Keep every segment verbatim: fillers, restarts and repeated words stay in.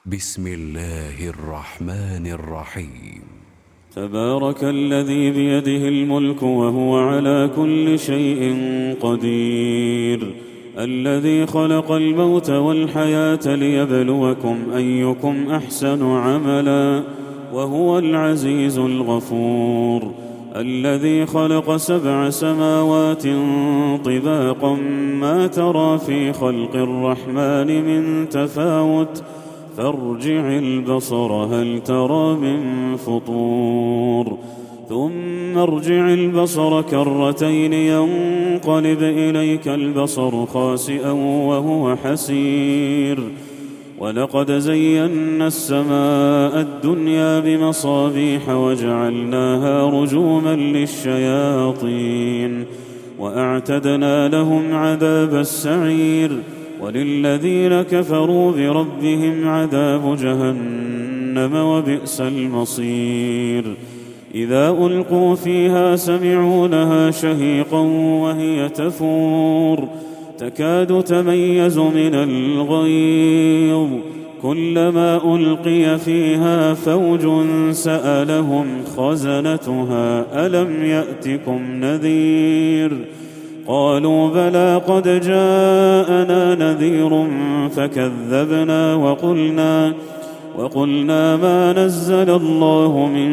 بسم الله الرحمن الرحيم. تبارك الذي بيده الملك وهو على كل شيء قدير، الذي خلق الموت والحياة ليبلوكم أيكم أحسن عملا، وهو العزيز الغفور، الذي خلق سبع سماوات طباقا ما ترى في خلق الرحمن من تفاوت، فارجع البصر هل ترى من فطور، ثم ارجع البصر كرتين ينقلب إليك البصر خاسئا وهو حسير، ولقد زينا السماء الدنيا بمصابيح وجعلناها رجوما للشياطين، وأعتدنا لهم عذاب السعير، وللذين كفروا بربهم عذاب جهنم وبئس المصير. إذا ألقوا فيها سمعوا لها شهيقا وهي تفور، تكاد تميز من الغيظ، كلما ألقي فيها فوج سألهم خزنتها ألم يأتكم نذير، قالوا بلى قد جاءنا نذير فكذبنا وقلنا وقلنا ما نزل الله من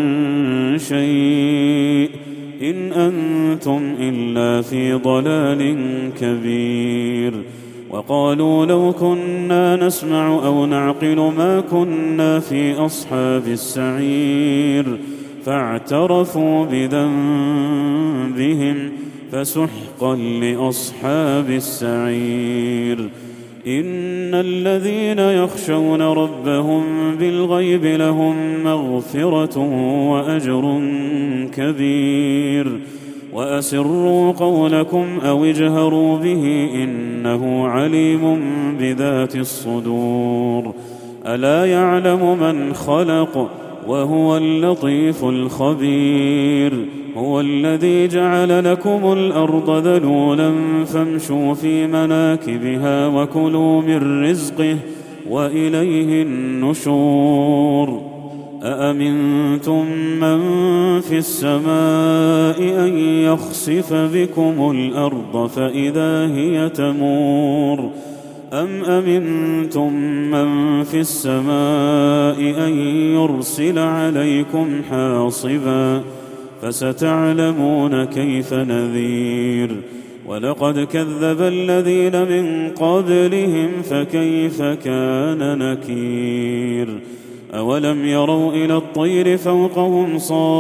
شيء إن أنتم إلا في ضلال كبير، وقالوا لو كنا نسمع أو نعقل ما كنا في أصحاب السعير، فاعترفوا بذنبهم فسحقا لأصحاب السعير. إن الذين يخشون ربهم بالغيب لهم مغفرة وأجر كبير، وأسروا قولكم أو اجهروا به إنه عليم بذات الصدور، ألا يعلم من خلق وهو اللطيف الخبير. هو الذي جعل لكم الأرض ذلولا فامشوا في مناكبها وكلوا من رزقه وإليه النشور. أأمنتم من في السماء أن يخسف بكم الأرض فإذا هي تمور، أم أمنتم من في السماء أن يرسل عليكم حاصبا، فستعلمون كيف نذير. ولقد كذب الذين من قبلهم فكيف كان نكير. أولم يروا إلى الطير فوقهم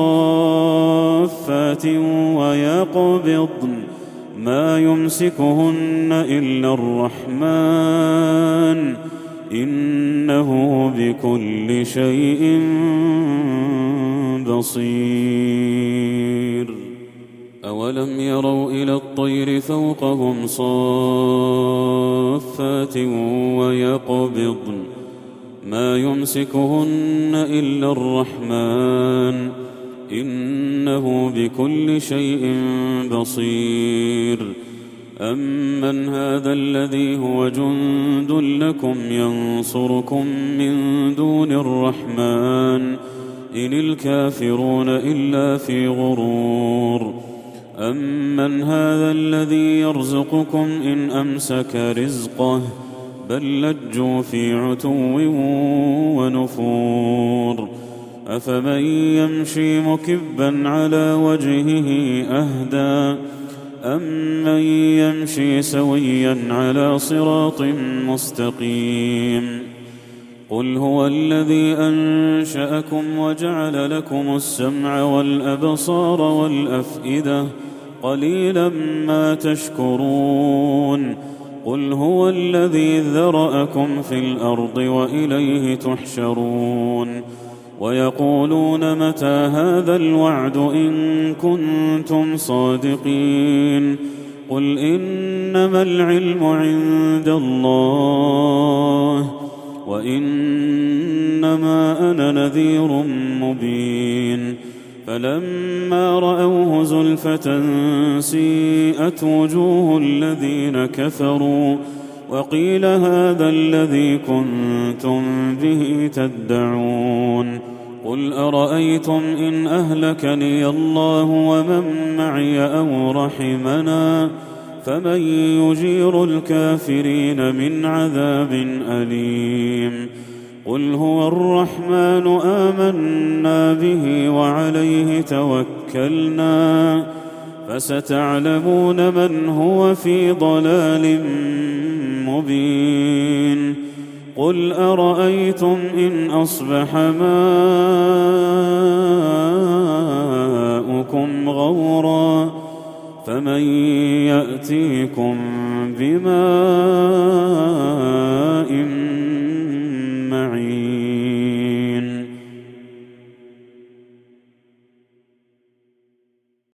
صافات ويقبضن ما يمسكهن إلا الرحمن إنه بكل شيء بصير. أولم يروا إلى الطير فوقهم صافات ويقبضن ما يمسكهن إلا الرحمن إنه بكل شيء بصير. أمن هذا الذي هو جند لكم ينصركم من دون الرحمن إن الكافرون إلا في غرور. أمن هذا الذي يرزقكم إن أمسك رزقه بل لجوا في عتو ونفور. أفمن يمشي مكبا على وجهه أهدى أمن يمشي سويا على صراط مستقيم. قل هو الذي أنشأكم وجعل لكم السمع والأبصار والأفئدة قليلا ما تشكرون. قل هو الذي ذرأكم في الأرض وإليه تحشرون. ويقولون متى هذا الوعد إن كنتم صادقين. قل إنما العلم عند الله وإنما أنا نذير مبين. فلما رأوه زلفة سيئت وجوه الذين كفروا وقيل هذا الذي كنتم به تدعون قل أرأيتم إن أهلكني الله ومن معي أو رحمنا فمن يجير الكافرين من عذاب أليم قل هو الرحمن آمنا به وعليه توكلنا فستعلمون من هو في ضلال مبين قل أرأيتم إن أصبح ماؤكم غورا فمن يأتيكم بماء